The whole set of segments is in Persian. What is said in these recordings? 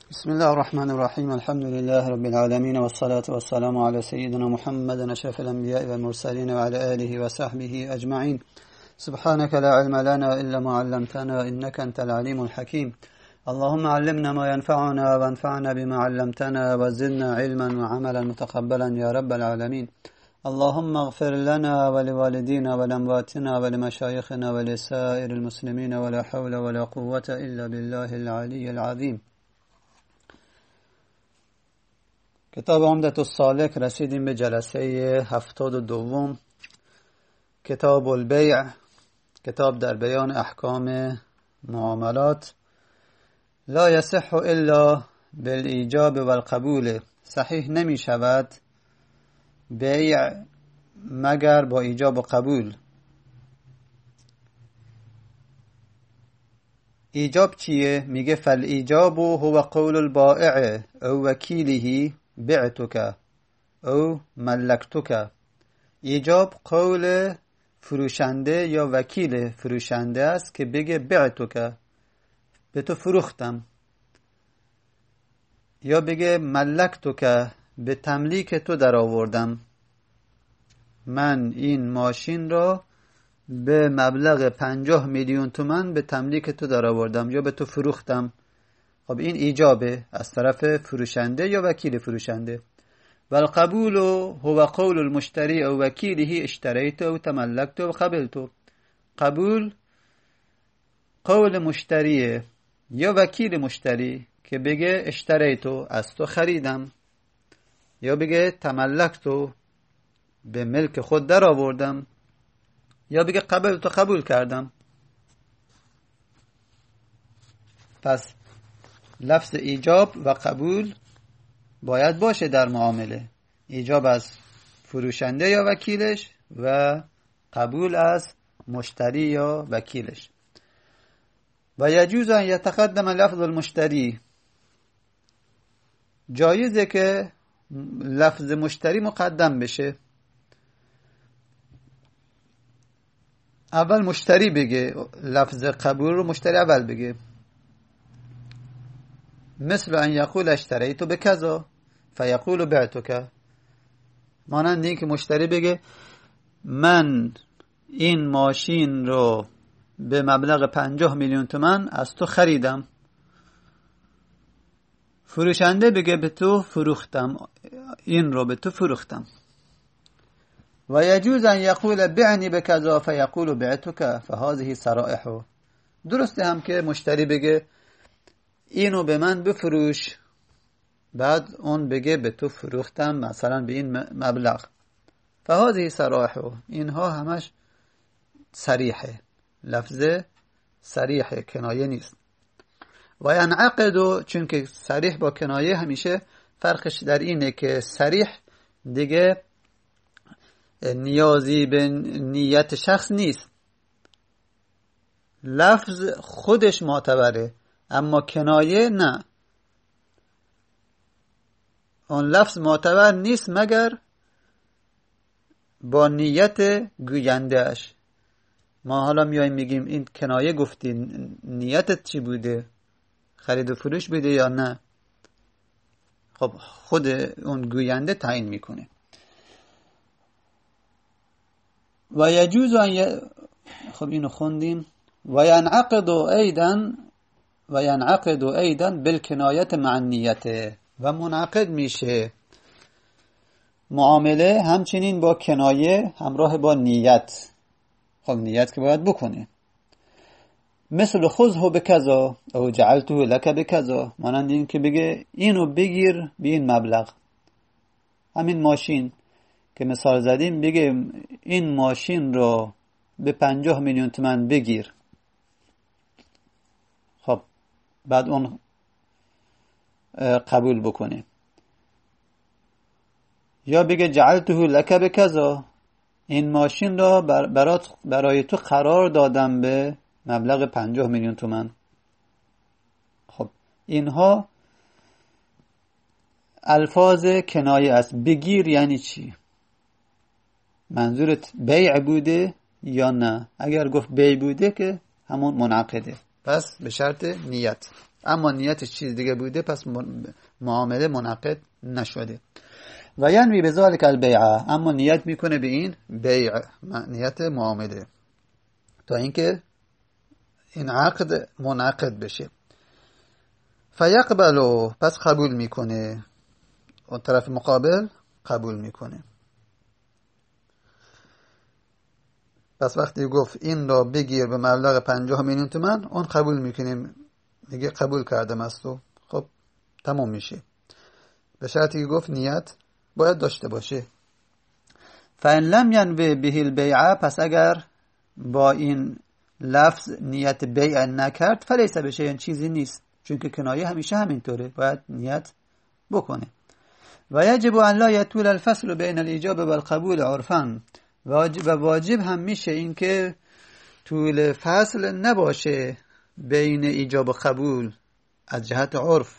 بسم الله الرحمن الرحيم. الحمد لله رب العالمين، والصلاة والسلام على سيدنا محمد أشرف الأنبياء والمرسلين وعلى آله وصحبه أجمعين. سبحانك لا علم لنا إلا ما علمتنا إنك أنت العليم الحكيم. اللهم علمنا ما ينفعنا وانفعنا بما علمتنا وزدنا علما وعملا متقبلا يا رب العالمين. اللهم اغفر لنا ولوالدينا ولأمواتنا ولمشايخنا ولسائر المسلمين، ولا حول ولا قوة إلا بالله العلي العظيم. کتاب عمدة السالک رسیدیم به جلسه 72. کتاب البیع، کتاب در بیان احکام معاملات. لا یصح الا بالایجاب والقبول، صحیح نمی شود بیع مگر با ایجاب و قبول. ایجاب چیه؟ میگه فالایجاب هو قول البائع او وکیله بعتک او ملکتک. ایجاب قول فروشنده یا وکیل فروشنده است که بگه بعتک، به تو فروختم، یا بگه ملکتک، به تملیک تو در آوردم، من این ماشین را به مبلغ 50 میلیون تومان به تملیک تو در آوردم یا به تو فروختم. خب این ایجابه از طرف فروشنده یا وکیل فروشنده. و القبول هو قول المشتری او وکیله اشتریت او تملکت و قبلت. قبول قول مشتریه یا وکیل مشتری که بگه اشتریتو، از تو خریدم، یا بگه تملکتو، به ملک خود در آوردم، یا بگه قبلتو، قبول کردم. پس لفظ ایجاب و قبول باید باشه در معامله. ایجاب از فروشنده یا وکیلش و قبول از مشتری یا وکیلش. و یجوز ان یتقدم لفظ المشتری، جایزه که لفظ مشتری مقدم بشه. اول مشتری بگه، لفظ قبول رو مشتری اول بگه. مثل ان یقول اشتریت بکذا فیقول بعتک، مانند این که مشتری بگه من این ماشین رو به مبلغ 50 میلیون تومان از تو خریدم. فروشنده بگه به تو فروختم، این رو به تو فروختم. و یجوز ان یقول بعنی بکذا فیقول بعتک فهذه صرائح. درسته هم که مشتری بگه اینو به من بفروش، بعد اون بگه به تو فروختم مثلا به این مبلغ. فهذه صرائح، اینها همش صریحه، لفظ صریحه، کنایه نیست. و ینعقد، چون که صریح با کنایه همیشه فرقش در اینه که صریح دیگه نیازی به نیت شخص نیست، لفظ خودش معتبره، اما کنایه نه. اون لفظ معتبر نیست مگر با نیت گویندهش. ما حالا میایم میگیم این کنایه گفتی، نیتت چی بوده؟ خرید و فروش بوده یا نه؟ خب خود اون گوینده تعیین میکنه. و یجوز خب اینو خوندیم. و ینعقد ایضا بالکنایت مع النیت، و منعقد میشه معامله همچنین با کنایه همراه با نیت. خب نیت که باید بکنه. مثل خذه بکذا او جعلته لك بکذا، مانند این که بگه اینو بگیر به این مبلغ. همین ماشین که مثال زدیم، بگه این ماشین رو به 50 میلیون تومان بگیر. خب بعد اون قبول بکنه. یا بگه جعلته لك بکذا، این ماشین را برای تو قرار دادم به مبلغ 50 میلیون تومان. خب اینها الفاظ کنایه است. بگیر یعنی چی؟ منظورت بیع بوده یا نه؟ اگر گفت بیع بوده که همون منعقده، پس به شرط نیت. اما نیتش چیز دیگه بوده، پس معامله منعقد نشده. و ینوی بذالک البیعه، اما نیت میکنه به این بیع، نیت معامله، تا اینکه این عقد منعقد بشه. فیقبلو، پس قبول میکنه، اون طرف مقابل قبول میکنه. پس وقتی گفت این را بگیر به مبلغ 50 میلیون تومان، اون قبول میکنیم، میگه قبول کردم از تو، خب تمام میشه. به شرطی که گفت نیت باید داشته باشه. فان لم ینوی به البیع، پس اگر با این لفظ نیت بیع نکرد، فلیس بشه، این چیزی نیست، چون که کنایه همیشه همینطوره، باید نیت بکنه. و یجب ان لا یطول الفصل بین الایجاب و القبول عرفا، و واجب هم میشه این که طول فصل نباشه بین ایجاب و قبول از جهت عرف.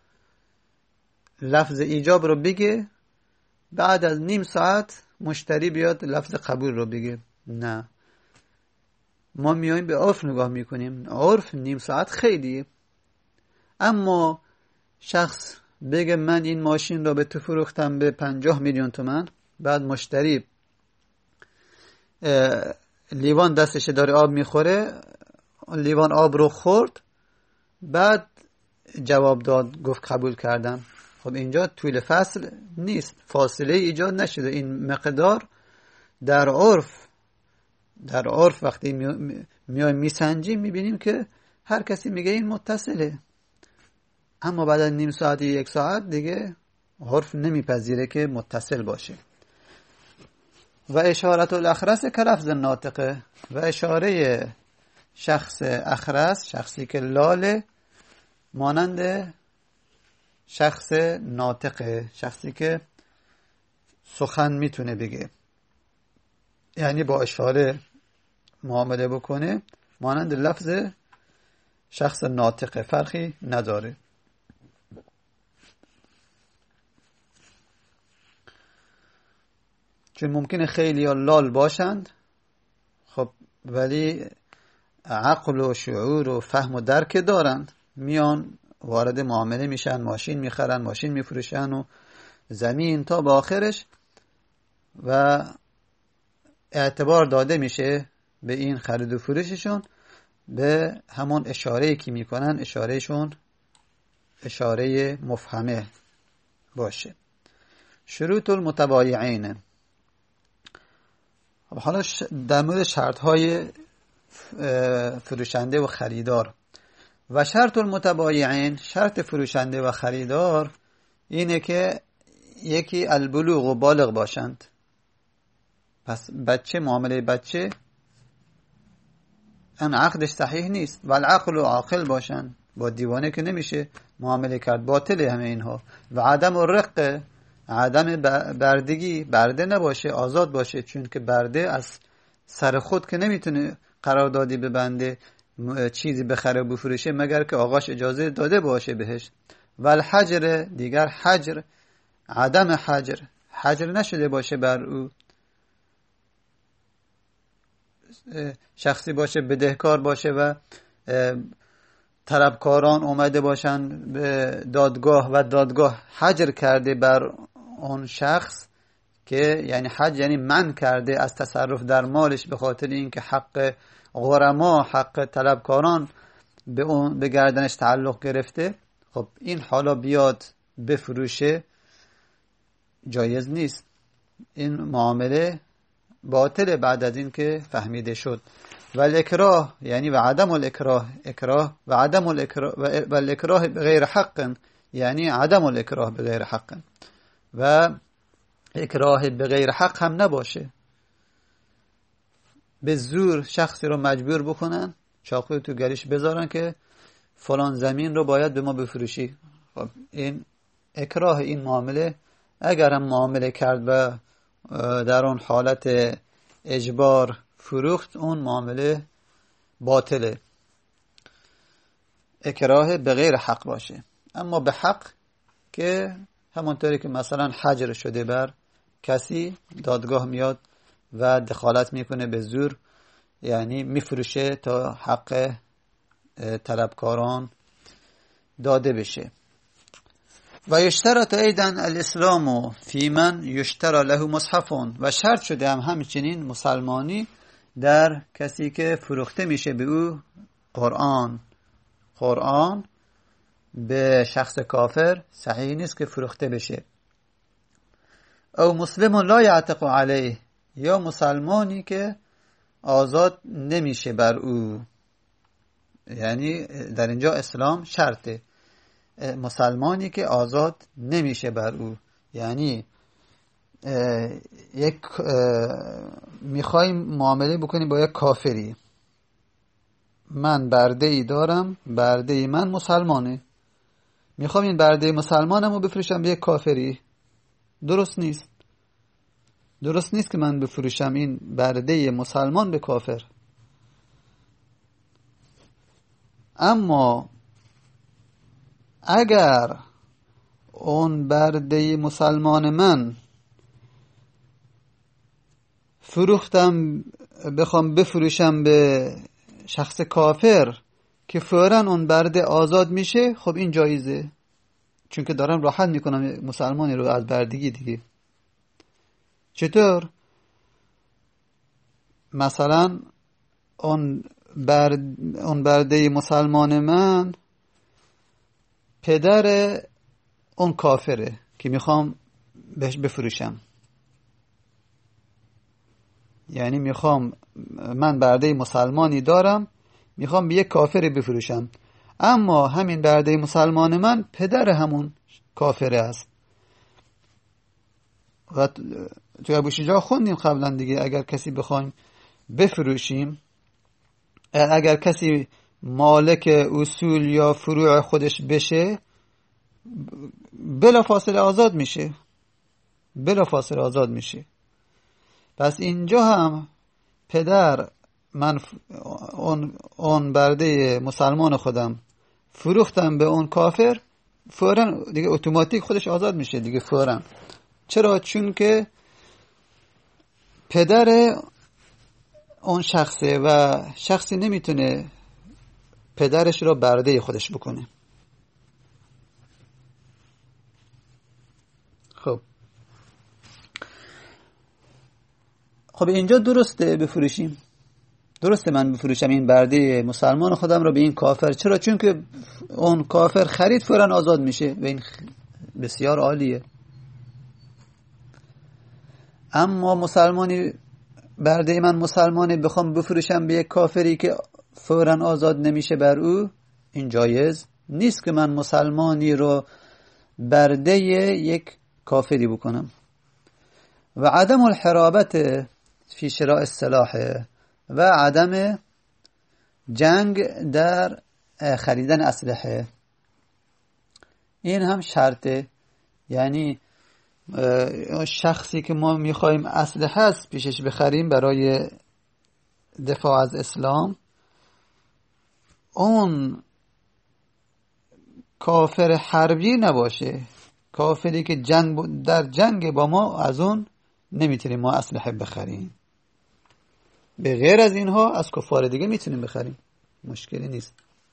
لفظ ایجاب رو بگه، بعد از نیم ساعت مشتری بیاد لفظ قبول رو بگه. نه، ما میایم به عرف نگاه میکنیم. عرف نیم ساعت خیلیه. اما شخص بگه من این ماشین رو به تو فروختم به 50 میلیون تومان، بعد مشتری لیوان دستش داره آب میخوره، لیوان آب رو خورد، بعد جواب داد گفت قبول کردم. خب اینجا طول فصل نیست، فاصله ایجاد نشده. این مقدار در عرف وقتی میایم میسنجیم میبینیم که هر کسی میگه این متصله، اما بعد از نیم ساعت یک ساعت دیگه عرف نمیپذیره که متصل باشه. و اشارت الاخرس کلفظ ناطقه، و اشاره شخص اخرس، شخصی که لاله، مانند شخص ناطقه، شخصی که سخن میتونه بگه، یعنی با اشاره معامله بکنه، مانند لفظ شخص ناطقه، فرقی نداره. چون ممکنه خیلی لال باشند، خب ولی عقل و شعور و فهم و درک دارند، میان وارد معامله میشن، ماشین میخرن، ماشین میفروشن و زمین تا به آخرش، و اعتبار داده میشه به این خرید و فروششون به همون اشاره‌ای که میکنن، اشارهشون اشاره مفهمه باشه. شروط المتبایعین. حالا در مورد شرط‌های فروشنده و خریدار. و شرط المتبایعین، شرط فروشنده و خریدار اینه که یکی البلوغ و بالغ باشند. پس بچه، معامله بچه ان عقدش صحیح نیست. و العقل و عاقل باشند، با دیوانه که نمیشه معامله کرد، باطله همه اینها. و عدم الرق، عدم بردگی، برده نباشه، آزاد باشه، چون که برده از سر خود که نمیتونه قراردادی ببنده، چیزی بخره و بفروشه مگر که آقاش اجازه داده باشه بهش. و الحجر، دیگر حجر، عدم حجر نشده باشه بر او، شخصی باشه بدهکار باشه و طلبکاران اومده باشن به دادگاه و دادگاه حجر کرده بر اون شخص، که یعنی حج یعنی منع کرده از تصرف در مالش به خاطر اینکه حق غرما، حق طلبکاران به گردنش تعلق گرفته. خب این حالا بیاد بفروشه، جایز نیست. این معامله باطل بعد از این که فهمیده شد. و الاکراه، یعنی و عدم الاکراه، اکراه و عدم الاکراه، و الاکراه بغیر حق، یعنی عدم الاکراه بغیر حق. و اکراه بغیر حق هم نباشه، به زور شخصی رو مجبور بکنن، چاقوی تو گلوش بذارن که فلان زمین رو باید به ما بفروشی. خب این اکراه. این معامله اگر هم معامله کرد و در اون حالت اجبار فروخت، اون معامله باطله. اکراه بغیر حق باشه. اما به حق که همونطوری که مثلا حجر شده بر کسی، دادگاه میاد و دخالت میکنه به زور، یعنی میفروشه تا حق طلبکاران داده بشه. و یشترط ایضا الاسلام فی من یشترى له مصحف، و شرط شده همچنین مسلمانی در کسی که فروخته میشه به او قرآن به شخص کافر صحیح نیست که فروخته بشه. او مسلم لا یعتق علیه، یا مسلمانی که آزاد نمیشه بر او. یعنی در اینجا اسلام شرطه، مسلمانی که آزاد نمیشه بر او. یعنی یک میخوایم معامله بکنیم با یک کافری، من برده ای دارم، برده ای من مسلمانه، میخوام این برده مسلمانم رو بفروشم به یک کافری. درست نیست که من بفروشم این برده مسلمان به کافر. اما اگر اون برده مسلمان من بخوام بفروشم به شخص کافر که فوراً اون برده آزاد میشه، خب این جایزه، چون که دارم راحت میکنم مسلمانی رو از بردگی دیگه. چطور؟ مثلا اون برده مسلمان من پدر اون کافره که میخوام بهش بفروشم. یعنی من برده مسلمانی دارم، میخوام به یک کافری بفروشم، اما همین برده مسلمان من پدر همون کافره است. و تو ابو شجاع خوندیم قبلا دیگه، اگر کسی بخوایم بفروشیم، اگر کسی مالک اصول یا فروع خودش بشه، بلا فاصله آزاد میشه. پس اینجا هم پدر من اون برده مسلمان خودم فروختم به اون کافر، فوراً دیگه اتوماتیک خودش آزاد میشه دیگه فوراً. چرا؟ چون که پدر اون شخصه و شخصی نمیتونه پدرش رو برده خودش بکنه. خب اینجا درسته بفروشیم، درسته من بفروشم این برده مسلمان خودم رو به این کافر. چرا؟ چون که اون کافر خرید فوراً آزاد میشه و این بسیار عالیه. اما برده من مسلمانی بخوام بفروشم به یک کافری که فوراً آزاد نمیشه بر او، این جایز نیست که من مسلمانی رو برده یک کافری بکنم. و عدم الحرابت فی شراء السلاح، و عدم جنگ در خریدن اسلحه، این هم شرطه. یعنی شخصی که ما میخوایم اسلحه از پیشش بخریم برای دفاع از اسلام، اون کافر حربی نباشه، کافری که در جنگ با ما، از اون نمیتونیم ما اسلحه بخریم. به غیر از اینها از کفار دیگه میتونیم بخریم، مشکلی نیست.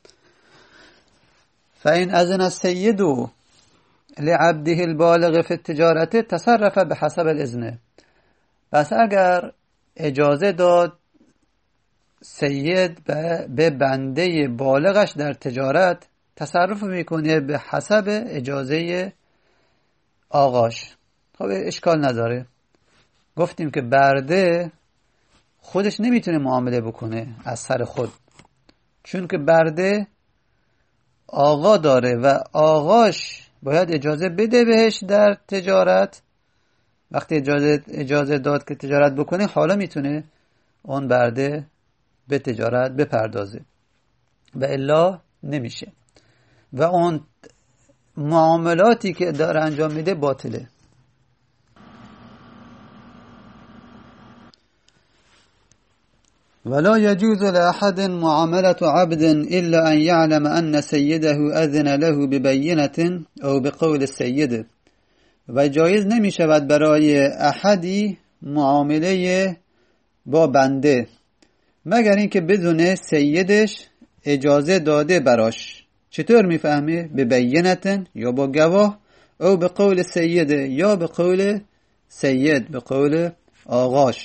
فإن أذن السيد لعبده البالغ في التجارة تصرف بحسب الإذن. پس اگر اجازه داد سید به بنده بالغش در تجارت، تصرف میکنه به حسب اجازه آقاش. خب اشکال نداره. گفتیم که برده خودش نمیتونه معامله بکنه از سر خود، چون که برده آقا داره و آقاش باید اجازه بده بهش در تجارت. وقتی اجازه داد که تجارت بکنه، حالا میتونه اون برده به تجارت بپردازه، و الا نمیشه و اون معاملاتی که داره انجام میده باطله. ولا يجوز لأحد معاملة عبد إلا أن يعلم أن سيده أذن له ببينة أو بقول السيد. و جایز نمی شود برای احدی معامله با بنده مگر اینکه بدونه سیدش اجازه داده براش چطور میفهمه؟ به بینتن یا با گواه، او به قول سیده یا به قول سید، به قول آقاش.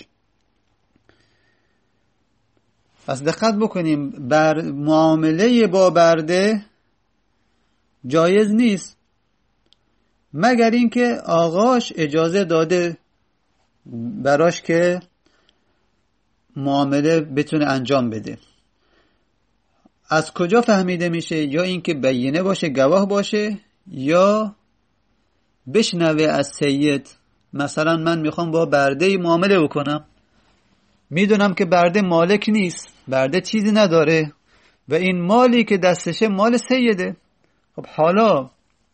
پس دقت بکنیم، بر معامله با برده جایز نیست مگر اینکه آقاش اجازه داده براش که معامله بتونه انجام بده. از کجا فهمیده میشه؟ یا اینکه بینه باشه، گواه باشه، یا بشنوه از سید. مثلا من میخوام با برده معامله بکنم، میدونم که برده مالک نیست، برده چیزی نداره و این مالی که دستشه مال سیده. خب حالا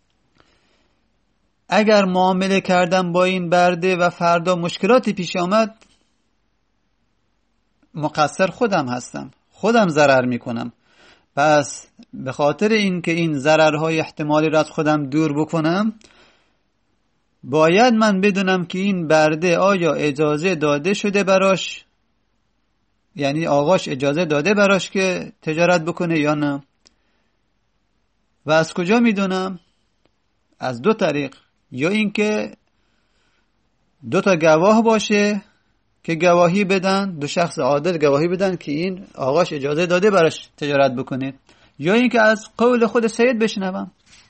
اگر معامله کردم با این برده و فردا مشکلاتی پیش آمد، مقصر خودم هستم، خودم ضرر میکنم. پس به خاطر این که این ضررهای احتمالی را از خودم دور بکنم، باید من بدونم که این برده آیا اجازه داده شده براش، یعنی آقاش اجازه داده براش که تجارت بکنه یا نه. و از کجا میدونم؟ از دو طریق. یا اینکه دو تا گواه باشه که گواهی بدن، دو شخص عادل گواهی بدن که این آقاش اجازه داده براش تجارت بکنه، یا اینکه از قول خود سید بشنوم.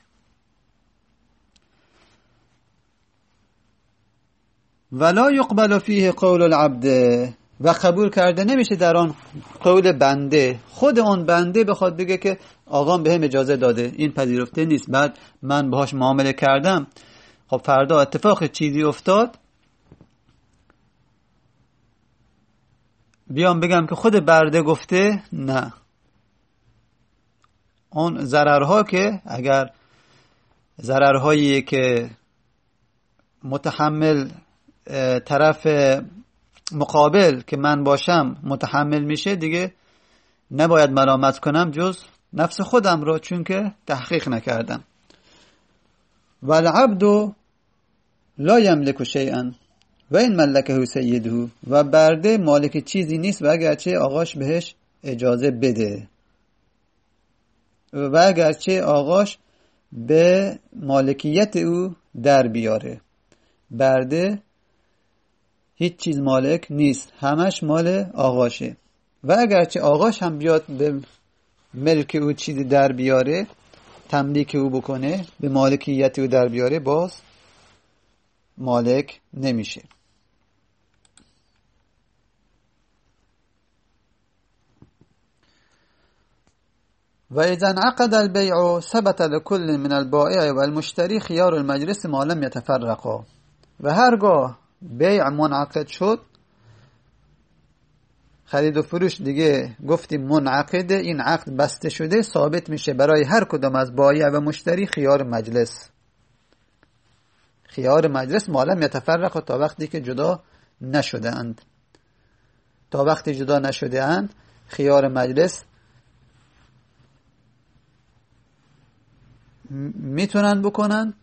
ولا يقبل فيه قول العبد، و قبول کرده نمیشه در آن قول بنده. خود اون بنده بخواد بگه که آقام بهم اجازه داده، این پذیرفته نیست. بعد من باهاش معامله کردم، خب فردا اتفاق چیزی افتاد، بیام بگم که خود برده گفته، نه. اون ضررها که اگر ضررهایی که متحمل طرف مقابل که من باشم متحمل میشه، دیگه نباید ملامت کنم جز نفس خودم رو، چون که تحقیق نکردم. والعبد لا یملک شیئا و این ملکه سیده، و برده مالک چیزی نیست و اگرچه آقاش بهش اجازه بده، و اگرچه آقاش به مالکیت او در بیاره. برده هیچ چیز مالک نیست، همش مال آقاشه. و اگرچه آقاش هم بیاد به ملک او چیزی در بیاره، تملیک او بکنه، به مالکیت او در بیاره، باز مالک نمیشه. و اذا انعقد البيع ثبت لكل من البائع والمشتري خيار المجلس ما لم يتفرقا. و هرگاه بیع منعقد شد، خرید و فروش دیگه گفتیم منعقده، این عقد بسته شده، ثابت میشه برای هر کدام از بایع و مشتری خیار مجلس. خیار مجلس ما لم یتفرقا، تا وقتی که جدا نشده اند. تا وقتی جدا نشده اند خیار مجلس میتونن بکنن.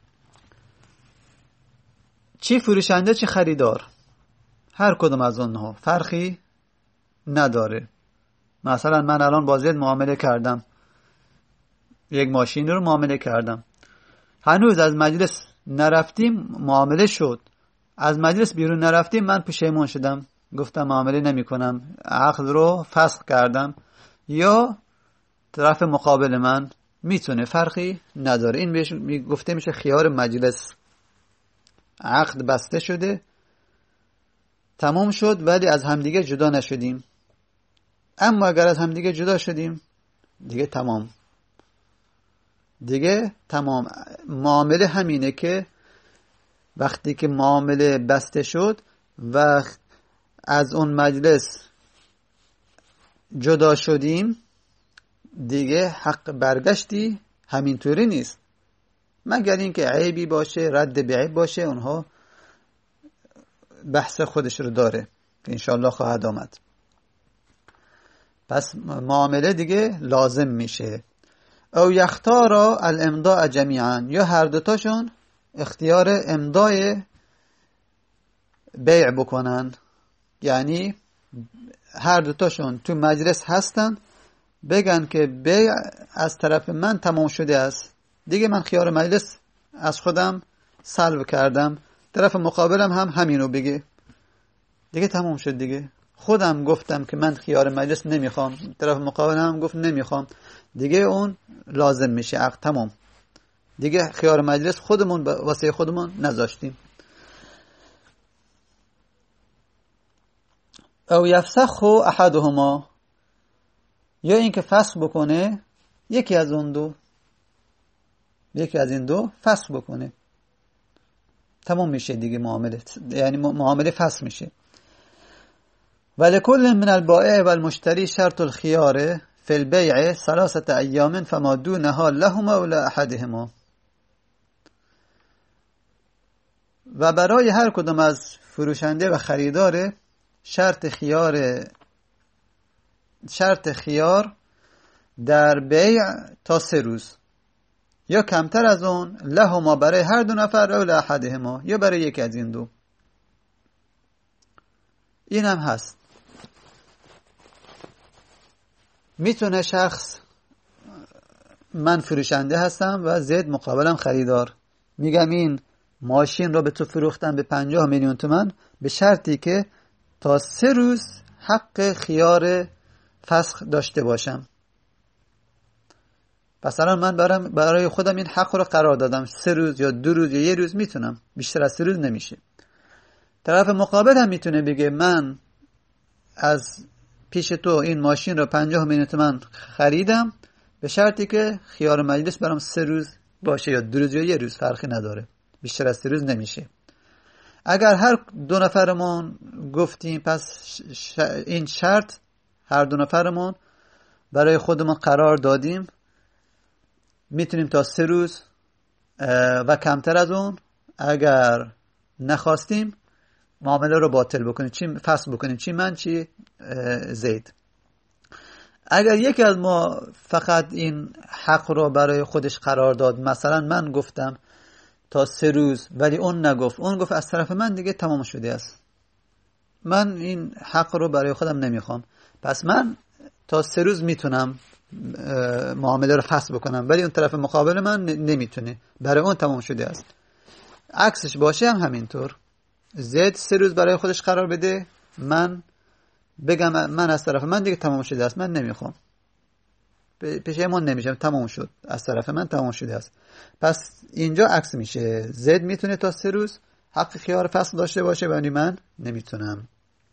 چی فروشنده چی خریدار، هر کدوم از اونها فرقی نداره. مثلا من الان با زید معامله کردم، یک ماشین رو معامله کردم، هنوز از مجلس نرفتیم، معامله شد. از مجلس بیرون نرفتیم، من پشیمون شدم، گفتم معامله نمی کنم، عقد رو فسخ کردم. یا طرف مقابل من میتونه، فرقی نداره. این بهش گفته میشه خیار مجلس. عقد بسته شده، تمام شد، ولی از همدیگه جدا نشدیم. اما اگر از همدیگه جدا شدیم، دیگه تمام. دیگه تمام. معامله همینه که وقتی که معامله بسته شد و از اون مجلس جدا شدیم، دیگه حق برگشتی همینطوری نیست، مگر اینکه عیبی باشه، رد به عیب باشه، اونها بحث خودش رو داره که انشاءالله خواهد آمد. پس معامله دیگه لازم میشه. او یختارا الامضاء جمیعا، یا هر دوتاشون اختیار امضای بیع بکنن، یعنی هر دوتاشون تو مجلس هستن بگن که بیع از طرف من تمام شده است، دیگه من خیار مجلس از خودم سلب کردم، طرف مقابلم هم همینو بگه، دیگه تمام شد. دیگه خودم گفتم که من خیار مجلس نمیخوام، طرف مقابلم هم گفت نمیخوام، دیگه اون لازم میشه، عقد تمام. دیگه خیار مجلس خودمون واسه خودمون نذاشتیم. او یفسخ احدهما، یا اینکه فسخ بکنه یکی از این دو فسخ بکنه، تمام میشه دیگه معامله، یعنی معامله فسخ میشه. ولكل من البائع والمشتري شرط الخيار في البيع 3 أيام فما دونها لهما ولا أحدهما. و برای هر کدام از فروشنده و خریدار شرط خیار در بیع تا 3 روز، یا کمتر از اون، لهما برای هر دو نفر او لاحدهما، یا برای یکی از این دو. این هم هست. میتونه شخص، من فروشنده هستم و زید مقابلم خریدار، میگم این ماشین رو به تو فروختم به 50 میلیون تومان به شرطی که تا 3 روز حق خیار فسخ داشته باشم. پس الان من برای خودم این حق رو قرار دادم، 3 روز یا 2 روز یا 1 روز میتونم، بیشتر از 3 روز نمیشه. طرف مقابل هم میتونه بگه من از پیش تو این ماشین رو 50 میلیون تومان خریدم به شرطی که خیار مجلس برام 3 روز باشه، یا 2 روز یا 1 روز، فرقی نداره، بیشتر از 3 روز نمیشه. اگر هر دو نفرمون گفتیم پس این شرط هر دو نفرمون برای خودمون قرار دادیم، میتونیم تا 3 روز و کمتر از اون، اگر نخواستیم معامله رو باطل بکنیم، چی فسخ بکنیم، چی من چی زید. اگر یکی از ما فقط این حق رو برای خودش قرار داد، مثلا من گفتم تا 3 روز ولی اون نگفت، اون گفت از طرف من دیگه تمام شده است، من این حق رو برای خودم نمیخوام، پس من تا 3 روز میتونم معامله رو فسخ بکنم، ولی اون طرف مقابل من نمیتونه، برای اون تمام شده است. عکسش باشه هم همینطور، زید 3 روز برای خودش قرار بده، من بگم من از طرف من دیگه تمام شده است، من نمیخوام، پشیمون نمیشم، تمام شد، از طرف من تمام شده است. پس اینجا عکس میشه، زید میتونه تا 3 روز حق خیار فسخ داشته باشه ولی من نمیتونم.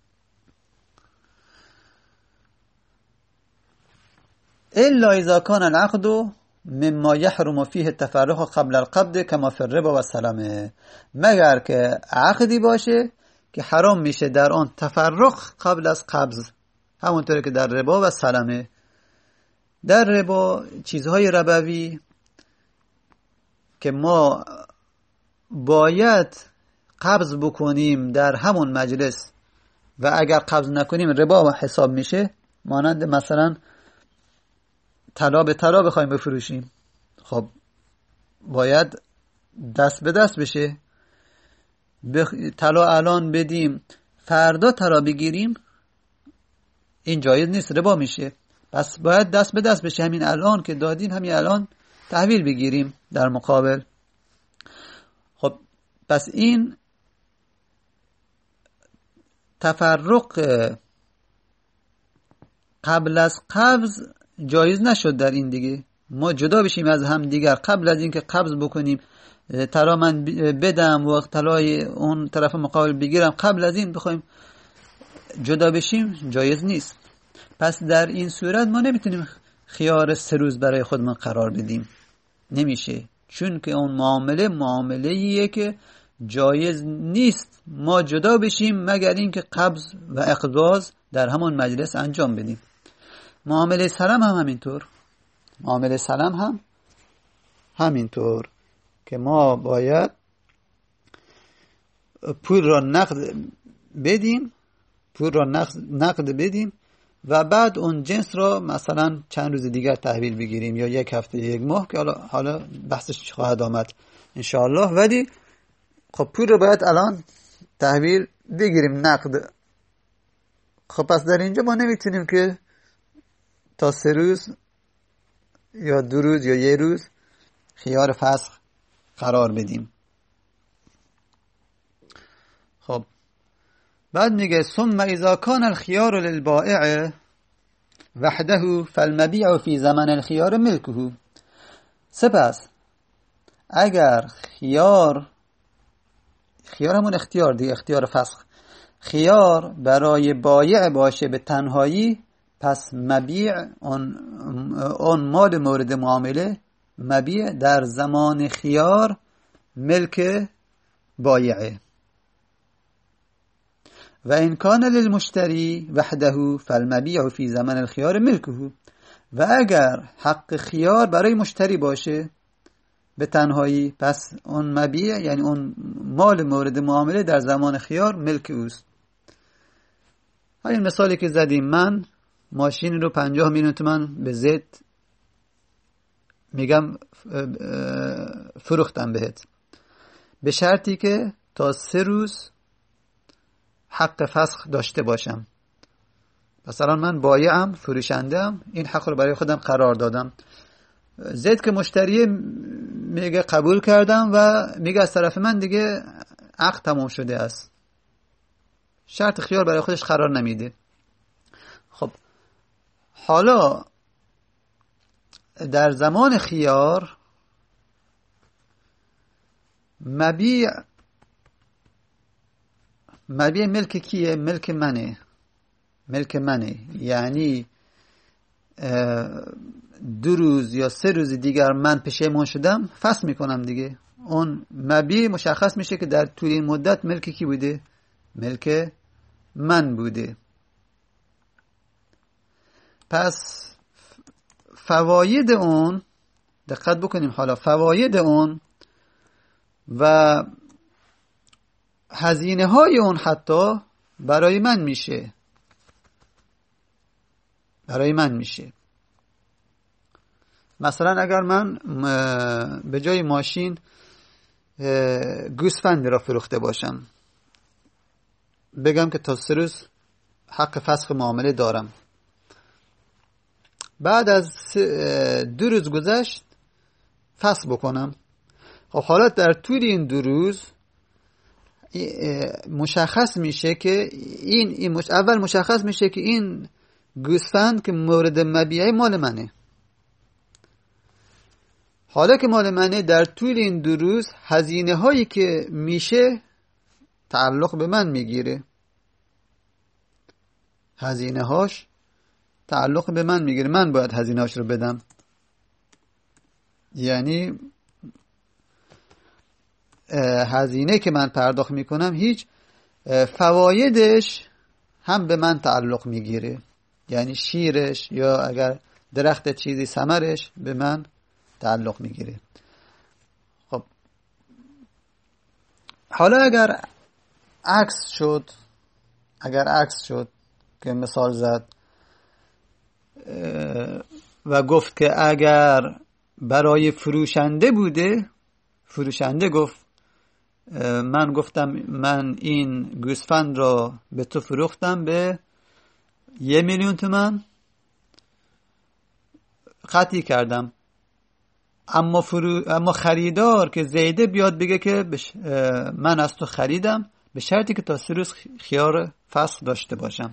الا اذا كان العقد مما يحرم فيه التفرق قبل القبض كما في الربا والسلم، مگر که عقدی باشه که حرام میشه در آن تفرق قبل از قبض، همونطوری که در ربا و سلمه. در ربا چیزهای ربوی که ما باید قبض بکنیم در همون مجلس و اگر قبض نکنیم ربا حساب میشه، مانند مثلا طلا به طلا بخوایم بفروشیم، خب باید دست به دست بشه، طلا الان بدیم فردا طلا بگیریم، این جایز نیست، ربا میشه. پس باید دست به دست بشه، همین الان که دادیم همین الان تحویل بگیریم در مقابل. خب پس این تفرق قبل از قبض جایز نشد در این دیگه، ما جدا بشیم از هم دیگر قبل از اینکه قبض بکنیم، طلا من بدم و طلای اون طرف مقابل بگیرم، قبل از این بخوایم جدا بشیم جایز نیست. پس در این صورت ما نمیتونیم خیار 3 روز برای خودمون قرار بدیم، نمیشه، چون که اون معامله‌ایه که جایز نیست ما جدا بشیم مگر اینکه قبض و اقباض در همون مجلس انجام بدیم. معامله سلم هم همینطور، معامله سلم هم همینطور که ما باید پول را نقد بدیم و بعد اون جنس را مثلا چند روز دیگر تحویل بگیریم، یا 1 هفته 1 ماه که حالا بحثش خواهد آمد انشاءالله، ولی خب پول رو باید الان تحویل بگیریم نقد. خب پس در اینجا ما نمیتونیم که تا 3 روز یا 2 روز یا 1 روز خیار فسخ قرار بدیم. خب بعد میگه ثم اذا كان الخيار للبائع وحده فالمبيع في زمن الخيار ملكه. سپس اگر خیار همون اختیار دیگه، اختیار فسخ، خیار برای بایع باشه به تنهایی، پس مبیع اون مال مورد معامله، مبیع در زمان خیار ملک بایعه. و ان کان للمشتری وحده فالمبیع فی زمن الخیار ملکه. و اگر حق خیار برای مشتری باشه به تنهایی، پس اون مبیع یعنی اون مال مورد معامله در زمان خیار ملک اوست. همین مثالی که زدیم، من ماشین رو 50 میلیون تومان به زید میگم فروختم بهت، به شرطی که تا 3 روز حق فسخ داشته باشم. مثلا من بایعم، فروشندم، این حق رو برای خودم قرار دادم. زید که مشتری میگه قبول کردم و میگه از طرف من دیگه عقد تمام شده است، شرط خیار برای خودش قرار نمیده. خب حالا در زمان خیار مبیع ملک کیه؟ ملک منه. یعنی 2 روز یا 3 روز دیگر من پشیمان شدم، فسخ میکنم دیگه. اون مبیع مشخص میشه که در طول این مدت ملک کی بوده؟ ملک من بوده. پس فواید اون دقت بکنیم، حالا فواید اون و هزینه های اون حتی برای من میشه. مثلا اگر من به جای ماشین گوسفند را فروخته باشم، بگم که تا 3 روز حق فسخ معامله دارم، بعد از 2 روز گذشت فسخ بکنم. خب حالا در طول این 2 روز مشخص میشه که اول مشخص میشه که این گوسفند که مورد مبیعه مال منه. حالا که مال منه، در طول این 2 روز هزینه هایی که میشه تعلق به من میگیره. هزینه هاش تعلق به من میگیره، من باید هزینه هاش رو بدم. یعنی هزینه که من پرداخت میکنم هیچ فوایدش هم به من تعلق میگیره، یعنی شیرش یا اگر درخت چیزی ثمرش به من تعلق میگیره. خب حالا اگر عکس شد که مثال زد و گفت که اگر برای فروشنده بوده، فروشنده گفت من گفتم من این گوسفند را به تو فروختم به 1 میلیون تومان، قطعی کردم، اما خریدار که زیده بیاد بگه که من از تو خریدم به شرطی که تا 3 روز خیار فسخ داشته باشم.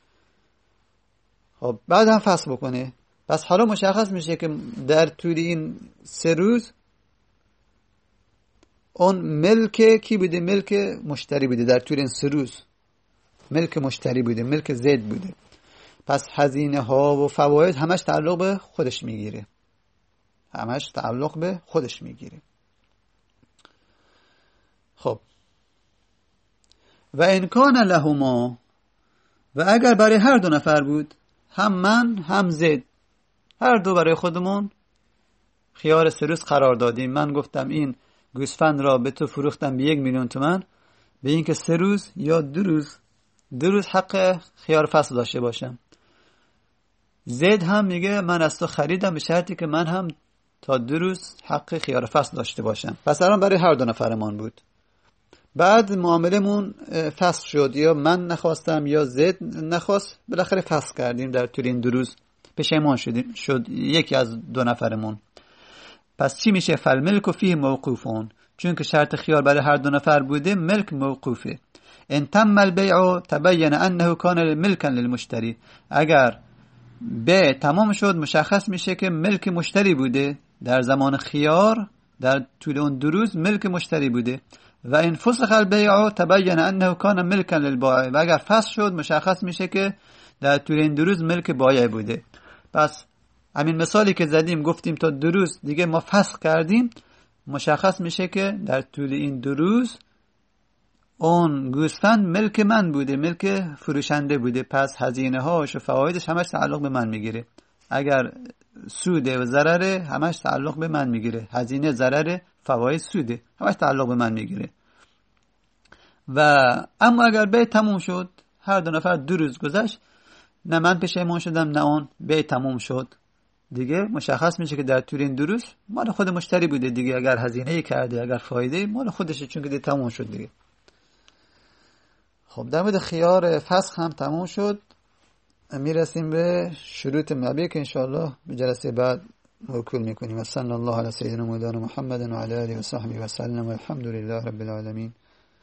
خب بعد هم فسخ بکنه. پس حالا مشخص میشه که در طول این 3 روز اون ملک کی بوده؟ ملک مشتری بوده. در طول این 3 روز ملک مشتری بوده، ملک زید بوده. پس هزینه ها و فواید همش تعلق به خودش میگیره. خب و ان کان لهما، و اگر برای هر 2 نفر بود، هم من هم زید، هر 2 برای خودمون خیار 3 روز قرار دادیم. من گفتم این گوسفند را به تو فروختم به 1 میلیون تومان، به این که 3 روز یا 2 روز حق خیار فسخ داشته باشم. زید هم میگه من از تو خریدم به شرطی که من هم تا 2 روز حق خیار فسخ داشته باشم. پس الان برای هر 2 نفرمان بود. بعد معاملمون فسخ شد، یا من نخواستم یا زید نخواست، بالاخره فسخ کردیم در طول این 2 روز پشیمان شد یکی از دو نفرمون. پس چی میشه؟ فالملک فیه موقوفون، چون که شرط خیار برای هر دو نفر بوده ملک موقوفه. ان تم البیع تبین انه کان ملکا للمشتری، اگر بیع تمام شد مشخص میشه که ملک مشتری بوده، در زمان خیار در طول اون 2 روز ملک مشتری بوده. و این فسخ البیع تبین انه کان ملکا للبائع، و اگر فسخ شد مشخص میشه که در طول این 2 روز ملک بایع بوده. پس همین مثالی که زدیم گفتیم تا 2 روز دیگه ما فسخ کردیم، مشخص میشه که در طول این 2 روز اون گوسفند ملک من بوده، ملک فروشنده بوده. پس هزینه هاش و فوایدش همش تعلق به من میگیره. اگر سود و ضرر همش تعلق به من میگیره، هزینه ضرر فواید سوده همش تعلق به من میگیره. و اما اگر بیع تموم شد، هر دو نفر 2 روز گذشت، نه من پشیمان شدم نه اون، بیع تموم شد، دیگه مشخص میشه که در طول این 2 روز مال خود مشتری بوده دیگه. اگر هزینه کرده اگر فایده مال خودشه، چون که دیگه تموم شد دیگه. خب در مورد خیار فسخ هم تموم شد. میرسیم به شروط مبیع که انشاءالله به جلسه بعد موکول میکنیم. صلی الله علی سیدنا مولانا محمد و علی آله و صحبه و سلم و الحمد لله رب العالمین.